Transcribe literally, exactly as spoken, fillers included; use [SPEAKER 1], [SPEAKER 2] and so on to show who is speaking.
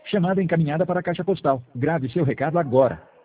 [SPEAKER 1] Chamada encaminhada para a caixa postal. Grave seu recado agora.